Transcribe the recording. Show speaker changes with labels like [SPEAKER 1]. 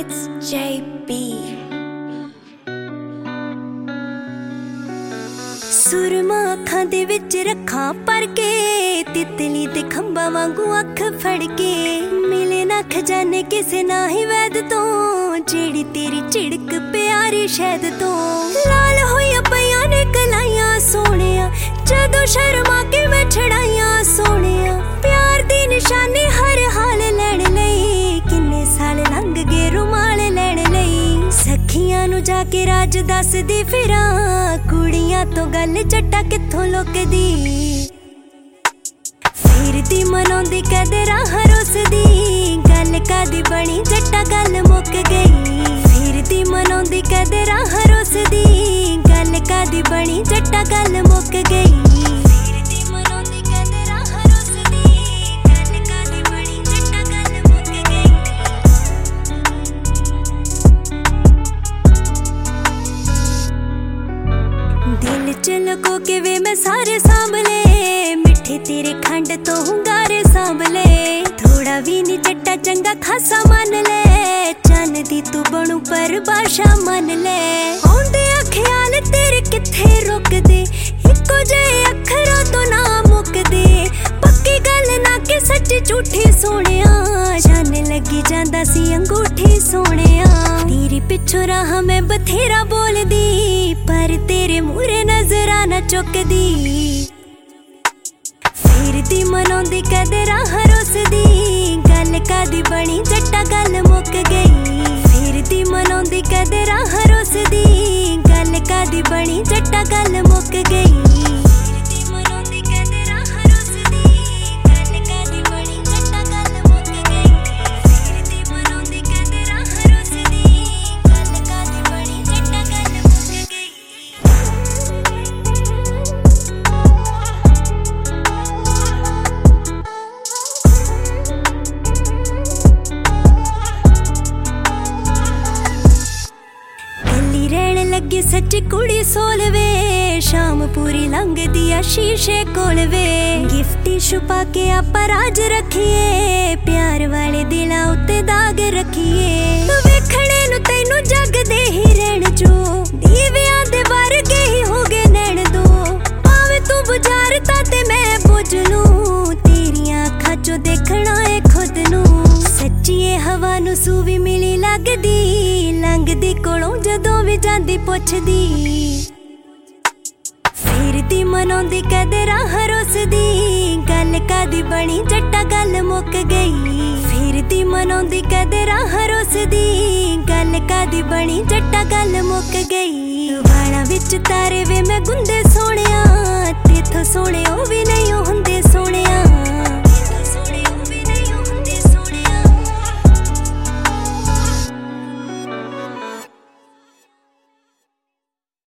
[SPEAKER 1] It's JB। सुरमा अखां दे विच रखां पर के, तितली ते खंबा वांगू अख फड़ के। मिले ना खजाने किसे ना ही वैद तो, जेड़ी तेरी झिड़क प्यारी शहद तो। लाल होइया पईयां ने कलाइयां सोहणिया, जदों शर्मा के मैं छड़ाइयां सोहणिया। प्यार दी निशानी हर हाल लैण लई, किन्ने साल लंघ गए रुमाल लैण लई। सखियां नू जाके राज दसदी फिरां, कुड़ियां तो गल जट्टा कित्थों लुकदी। फिरदी मनाउंदी कदे राह रुसदी, गल कादी बनी जट्टा गल मुक गई। फिरदी मनाउंदी कदे राह रुसदी, गल कादी बनी जट्टा गल मुक गई। दिल च लुको के वे मैं सारे सांभले, मिठे तेरे खंड तो हुंगारे सांभले। थोड़ा भी नी जट्टा चंगा खासा मन ले, चन दी तू बनू पर भाषा मन ले। आउंदे आ ख्याल तेरे किथे रुकदे, इक्को जे अखरां तो ना मुकदे। पक्की गल ना कि सच्ची झूठी सोहणिया, जाने लगी जांदा सी अंगूठी सोहणिया। तेरे पिछों राह मैं बथेरा बोलदी, पर तेरे मूरे नजरां ना चुकदी। फिरदी मनाउंदी कदे राह रुसदी, गल कादी बनी जट्टा गल मुक गई। फिरदी मनाउंदी कदे राह रुसदी, गल कादी बनी जट्टा गल मुक गई। लगी सच्ची कुड़ी सोलवे, शाम पूरी लंघदी आ शीशे कोल वे। गिफ्टी छुपा के आपां राज रखिए, प्यार वाले दिलां उत्ते दाग रखिए। वेखणे नू तैनू जग दे ही रहण जो, दीवियां दे वर्गे ही हो गए नैण दो। भावें तू बुझारता ते मैं बुझ लूं, तेरियां अखां चों देखना है खुद नू। सच्ची हवा नू सूवी मिली लगदी, लंघदी कोलों जदों भी जांदी पुछदी। फिरदी मनाउंदी कदे राह रुसदी, गल कादी बनी जट्टा गल मुक गई। फिरदी मनाउंदी कदे राह रुसदी, गल कादी बनी जट्टा गल मुक गई। वालां विच तारे वे मैं गुंदे सोहणिया, तेथों सोहणे ओ भी नहीं